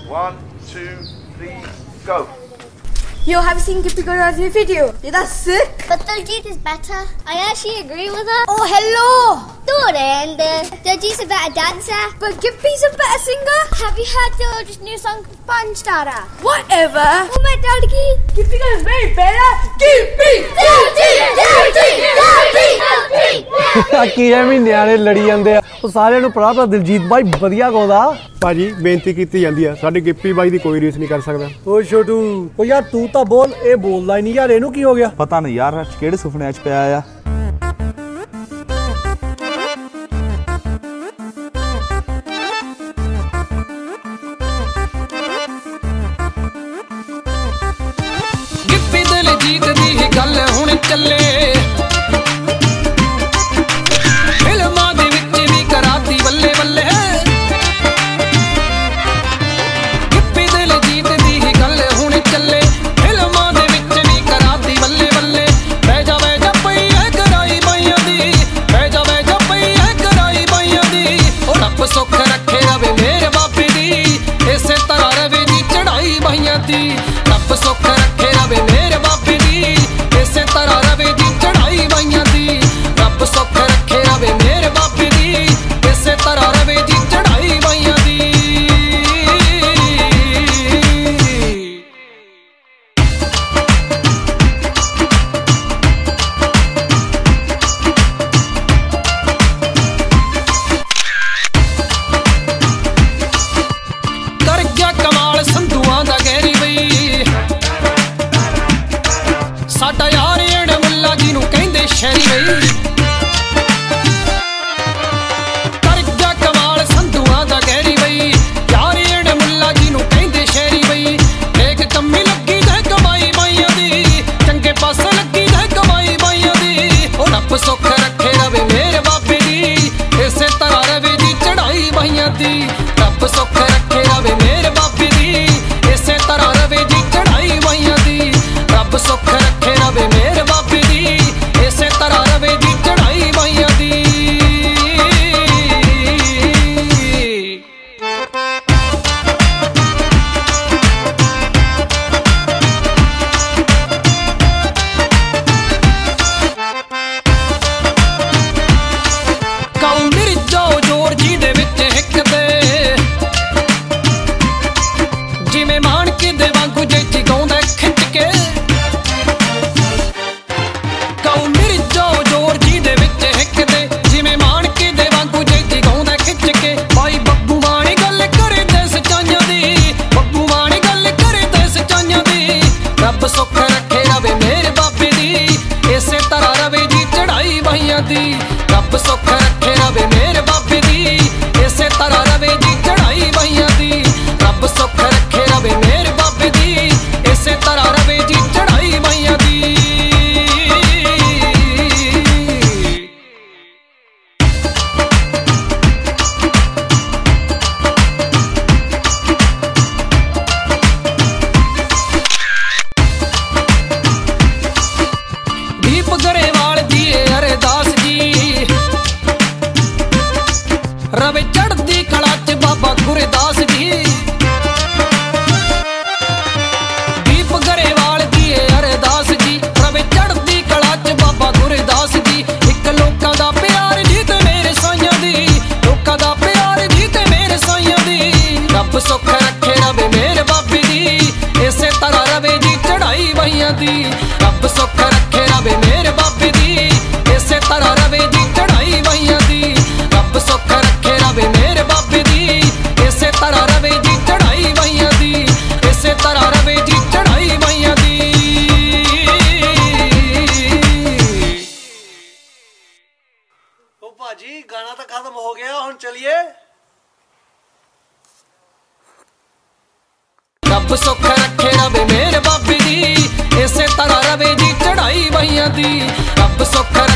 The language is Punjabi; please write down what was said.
1, 2, 3, go. Yo, have you seen Gippy Gurra's new video? Yeah, that's sick. But Diljit is better. I actually agree with her. Oh, hello. Diljit's a better dancer. But Gippy's a better singer. Have you heard Diljit's new song, Panshtara? Whatever. Oh my daddy. Gippy is way better. Gippy! ਕੀ ਐ ਮਹੀਨਿਆਂ ਨੇ ਲੜੀ ਜਾਂਦੇ ਆ ਉਹ ਸਾਰਿਆਂ ਨੂੰ ਪਤਾ ਦਿਲਜੀਤ ਬਾਈ ਵਧੀਆ ਗਾਉਂਦਾ ਭਾਜੀ ਬੇਨਤੀ ਕੀਤੀ ਜਾਂਦੀ ਆ ਸਾਡੇ ਗਿੱਪੀ ਬਾਈ ਦੀ ਕੋਈ ਰੀਸ ਨਹੀਂ ਕਰ ਸਕਦਾ ਓ ਛੋਟੂ ਓ ਯਾਰ ਤੂੰ ਤਾਂ ਬੋਲ ਇਹ ਬੋਲਦਾ ਹੀ ਨਹੀਂ ਯਾਰ ਇਹਨੂੰ ਕੀ ਹੋ ਗਿਆ ਪਤਾ ਨਹੀਂ ਯਾਰ ਕਿਹੜੇ ਸੁਪਨਿਆਂ 'ਚ ਪਿਆ ਆ ਗਿੱਪੀ ਦਿਲਜੀਤ ਦੀ ਗੱਲ ਹੁਣ ਚੱਲੇ ਸੁੱਖ ਰੱਖੇ ਰਵੇ ਮੇਰੇ ਬਾਬੇ ਦੀ ਇਸੇ ਤਰ੍ਹਾਂ ਰਵੇ ਦੀ ਚੜਾਈ ਬਾਈਆਂ ਦੀ ਰੱਬ ਸੁੱਖ ਰੱਖੇ ਰਵੇ ਮੇਰੇ ਬਾਬੇ ਦੀ ਇਸੇ ਤਰ੍ਹਾਂ ਰਵੇ ਦੀ ਚੜਾਈ ਬਾਈਆਂ ਦੀ ਰੱਬ ਸੁੱਖ ਰੱਖੇ ਰਵੇ ਮੇਰੇ ਬਾਬੇ ਦੀ ਇਸੇ ਤਰ੍ਹਾਂ ਰਵੇ ਦੀ ਚੜਾਈ ਬਾਈਆਂ ਦੀ ਸਾਡਾ ਯਾਰ ਅਣ ਮੁੱਲਾ ਜੀ ਨੂੰ ਕਹਿੰਦੇ ਸ਼ਹਿਰੀ ਬਈ ਕਰ ਗਿਆ ਕਮਾਲ ਸੰਧੂਆਂ ਦਾ ਗਹਿਰੀ ਬਈ ਯਾਰ ਅਣ ਮੁੱਲਾ ਜੀ ਨੂੰ ਕਹਿੰਦੇ ਸ਼ਹਿਰੀ ਬਈ ਦੇਖ ਕੰਮੀ ਲੱਗੀ ਤੇ ਕਮਾਈ ਬਾਈਆਂ ਦੀ ਚੰਗੇ ਪਾਸੇ ਲੱਗੀ ਤੇ ਕਮਾਈ ਬਾਈਆਂ ਦੀ ਉਹ ਰੱਬ ਸੁੱਖ ਰੱਖੇ ਰਵੇ ਮੇਰੇ ਬਾਬੇ ਦੀ ਇਸੇ ਤਰ੍ਹਾਂ ਰਵੇ ਦੀ ਚੜਾਈ ਬਾਈਆਂ ਦੀ ਰੱਬ ਸੁੱਖ ਰੱਖੇ ਰਵੇ ਮੇਰੇ ਬਾਬੇ ਦੀ ਇਸੇ ਤਰ੍ਹਾਂ ਰਵੇ ਦੀ ਚੜਾਈ ਬਾਈਆਂ ਦੀ ਰੱਬ ਸੁੱਖ ਰੱਖੇ ਰਵੇ ਮੇਰੇ ਬਾਬੇ ਦੀ ਇਸੇ ਤਰ੍ਹਾਂ ਰਵੇ ਦੀ ਚੜਾਈ ਬਾਈਆਂ ਦੀ ਕਉ ਮਿਰਜਾ ਜੋਰ ਜੀ ਦੇ ਵਿੱਚ ਹਿੱਕਦੇ ਜਿਵੇਂ ਮਾਣ ਕੇ ਦੇ ਵਾਂਗੂ ਜੈਤੀ ਗਾਉਂਦਾ ਖਿੱਚ ਕੇ ਰੱਬ ਸੁੱਖ ਰੱਖੇ ਰਵੇ ਮੇਰੇ ਬਾਬੇ ਦੀ ਇਸੇ ਤਰ੍ਹਾਂ ਰਵੇ ਦੀ ਚੜਾਈ ਬਾਈਆਂ ਦੀ ਰੱਬ ਸੁੱਖ ਰੱਖੇ ਰਵੇ ਮੇਰੇ ਬਾਬੇ ਦੀ ਇਸੇ ਤਰ੍ਹਾਂ ਰਵੇ ਦੀ ਚੜਾਈ ਬਾਈਆਂ ਦੀ ਰੱਬ ਸੁੱਖ ਰੱਖੇ ਰਵੇ ਮੇਰੇ ਬਾਬੇ ਦੀ ਇਸੇ ਤਰ੍ਹਾਂ ਰਵੇ ਦੀ ਚੜਾਈ ਬਾਈਆਂ ਦੀ ਗਰੇਵਾਲ ਦੀ ਅਰਦਾਸ ਜੀ ਰਵੇ ਚੜ੍ਹਦੀ ਕਲਾ ਚ ਬਾਬਾ ਗੁਰਦਾਸ ਜੀ ਦੀਪ ਗਰੇਵਾਲ ਦੀ ਅਰਦਾਸ ਜੀ ਰਵੇ ਚੜ੍ਹਦੀ ਕਲਾ ਚ ਬਾਬਾ ਗੁਰਦਾਸ ਜੀ ਇੱਕ ਲੋਕਾਂ ਦਾ ਪਿਆਰ ਜੀ ਤੇ ਮੇਰੇ ਸਾਈਆਂ ਦੀ ਲੋਕਾਂ ਦਾ ਪਿਆਰ ਜੀ ਤੇ ਮੇਰੇ ਸਾਈਆਂ ਦੀ ਰੱਬ ਸੁੱਖ ਰੱਖੇ ਰਵੇ ਮੇਰੇ ਬਾਬੇ ਦੀ ਇਸੇ ਤਰ੍ਹਾਂ ਰਵੇ ਦੀ ਚੜਾਈ ਬਾਈਆਂ ਦੀ ਰੱਬ ਸੁੱਖ ਰੱਖੇ ਰਵੇ ਮੇਰੇ ਬਾਬੇ ਦੀ ਇਸੇ ਤਰ੍ਹਾਂ ਰਵੇ ਦੀ ਚੜਾਈ ਬਾਈਆਂ ਦੀ ਰੱਬ ਸੁੱਖ ਰੱਖੇ ਰਵੇ ਮੇਰੇ ਬਾਬੇ ਦੀ ਇਸੇ ਤਰ੍ਹਾਂ ਰਵੇ ਦੀ ਚੜਾਈ ਬਾਈਆਂ ਦੀ ਇਸੇ ਤਰ੍ਹਾਂ ਰਵੇ ਦੀ ਚੜਾਈ ਬਾਈਆਂ ਦੀ ਓ ਭਾਜੀ ਗਾਣਾ ਤਾਂ ਖਤਮ ਹੋ ਗਿਆ ਹੁਣ ਚਲਿਏ ਰੱਬ ਸੁੱਖ ਰੱਖੇ ਰਵੇ ਮੇਰੇ ਬਾਬੇ ਦੀ ਇਸੇ ਤਰ੍ਹਾਂ ਰਵੇ ਦੀ ਚੜਾਈ ਬਾਈਆਂ ਦੀ ਰੱਬ ਸੁੱਖ